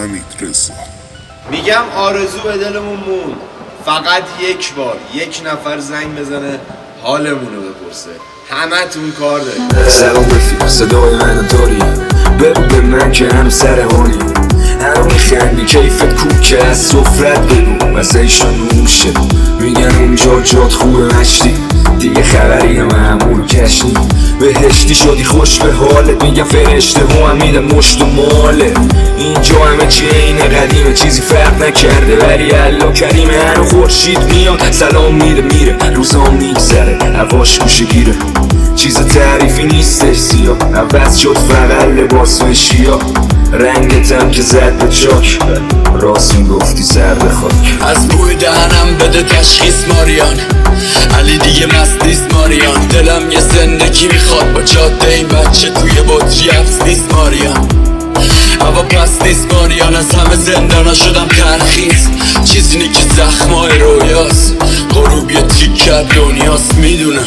حمید رضا. میگم آرزو به دلمون موند، فقط یک بار یک نفر زنگ بزنه حالمونو بپرسه. همه تون کار دارید. سلام رفیق، صدای من داری؟ بگو به من که هم سر حالی. هنو میخندی کیفت کوکه، از سفرت بگو مزهشون نوشه. میگن اونجا جات خوبه مشتی، دیگه خبری معمول کشتی. بهشتی شدی خوش به حالت، میگم فرشته ها هم میدن مشت و ماله. اینجا همه چی اینه قدیمه، چیزی فرق نکرده ولی الله کریمه. هنو خورشید میاد سلام میره روزا میگذره هواش گوشه گیره. چیز تعریفی نیستش سیاه، عوض شد فقط لباس و اشیا. رنگتم که زد به چاک، راست میگفتی سر به خاک. از بوی دهنم بده تشخیص ماریان، علی دیگه مست نیست ماریان. دلم یه زندگی میخواد با جاده این بچه توی بطری افز نیست ماریان. هوا پس نیست ماریان، از همه زندانا شدم ترخیص. چیزی نی که زخمای رویاست، غروب یه تیکه دنیاست میدونم.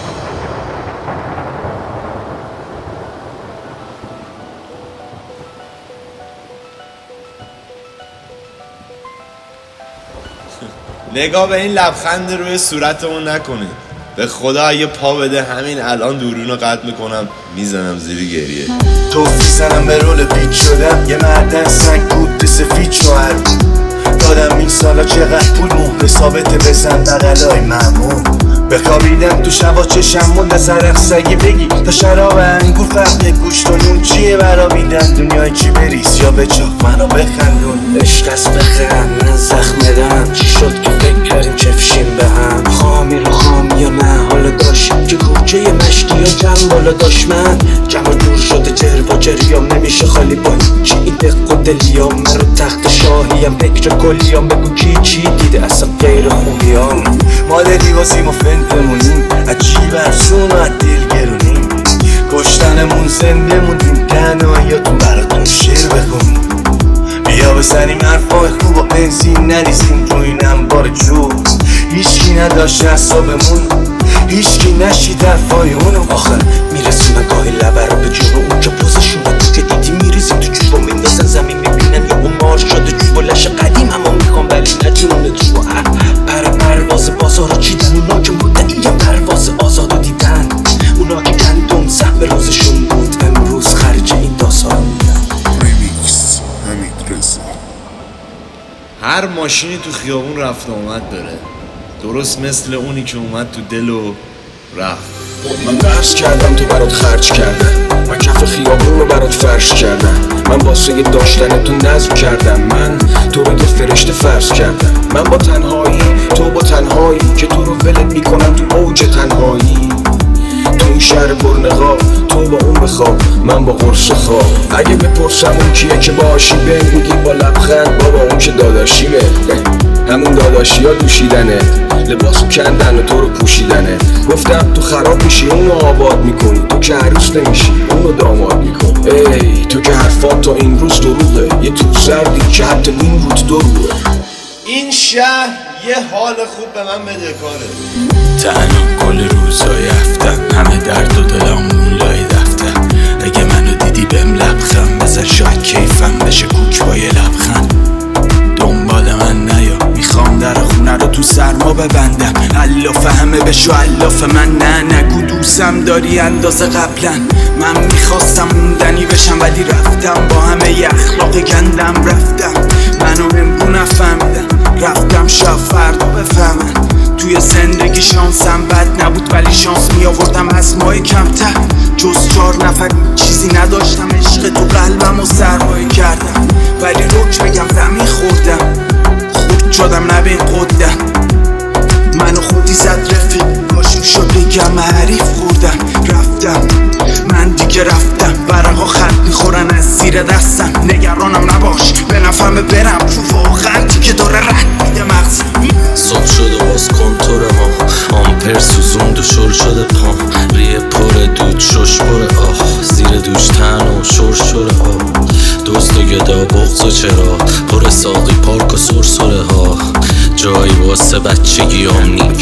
نگاه به این لبخند روی صورتمون نکنید. به خدا اگه پا بده همین الان دورونو قطع میکنم میزنم زیر گریه. توفی زنم به رول بیت شدم، یه مردن سنگ بود سفید شوهر. دادم این سالا چقدر پول مهر ثابته بزن بغلای ممنون. بخوابیدم تو شبا چشم مونده سرخ سگی بگی تا شراب انگور فرق گوشت و نون چیه برابیدن. دنیای چی بریز یا به چاق منو بخندون. عشق است بخند من زخم دم، چی شد که فکر کردیم چفشیم به هم. خامی رو خامی یا نه حالا داشت که کوچه مشتی یا جمع بالا داشت. من جمع جور شده جروا جریام، نمیشه خالی با چی این دق و دلیام. من رو تخت شاهیم فکر کلیام، بگو کی چی دیده اصلا غیر خوبیام. مال دیوازیم و فنتمونیم، عجیب افسون و دل گرونیم. کشتنمون زنده موندیم تنهاییاتون براتون شعر بخونیم. بیا بزنیم حرفای خوب و بنزین نریزیم تو این انبار جو. هیچکی نداشت حسابمون، هیچکی نشید حرفای اونو. آخر میرسیم گاهی لبه رو به جون اون که پوزشون تو که دیدی میریزیم تو جوبا. میندازن زمین میبینن یا اون مار شده جوبا. لش قدیم همه میخوام ولی نجونه تو. پرواز بازار چیدن، اونا که مدعی پرواز آزادو دیدن. اونا که گندم سهم روزشون بود، امروز خرج این داستان میدن. ریمیکس حمید رضا. هر ماشینی تو خیابون رفت آمد داره، درست مثل اونی که اومد تو دل و رفت. من درس کردم تو برات خرج کردم، من کف خیابون رو برات فرش کردم. من واسه داشتن تو نظم کردم، من تو رو یه فرشته فرض کردم. من با تنهایی تو با تنهایی که تو رو ولت میکنم تو اوج تنهایی. تو این شهر برنقاب تو با اون بخواب، من با قرص خواب. اگه بپرسم اون کیه که باشی بهم میگی با لبخند بابا اون که داداشیمه. همون داداشی ها دوشیدنه، لباسو کندن و تو رو پوشیدنه. گفتم تو خراب میشی اونو آباد میکنی، تو که عروس نمیشی اونو داماد میکنی. ای تو که حرفات تا این روز دروغه، یه تو سردی که حتی این روز دروغه. این شهر یه حال خوب به من بدهکاره. تنها کل روزای هفتم، همه درد و دلامون لای دفتر. اگه منو دیدی بهم لبخند بزن، شاید کیفم بشه کوک با یه لبخند. دنبال من نیا، میخوام در خونه رو تو سرما ببندم. الاف همه بشو الاف من، نه نگو دوستم داری اندازه قبلا. من میخواستم موندنی بشم ولی رفتم، با همه ی اخلاق گندم رفتم. منو امرو نفهمیدم، رفتم شب فردا بفهمن. توی زندگی شانسم بد نبود ولی شانس می آوردم از ماه کمتر. جز 4 نفر چیزی نداشتم، عشق تو قلبم و سرمایه کردم. ولی روک بگم زمین خوردم، خورد شدم نبین قدم. منو خودی زد رفیق، باشیم شد بگم حریف خوردم. رفتم من دیگه رفتم، ورقا خط میخورن از زیر دستم. نگرانم نباش به نفهمه برم، تو واقعا که داره رد میده مغزم. صبح شده باز کنتور ما، آمپر سوزوند و شل شده پام. ریه پر دود شش پر آه، زیر دوش تن و شور شور آه. دوست و گدا بغض و چرا پر ساقی پارک و سرسره ها. جایی واسه بچگی آمنی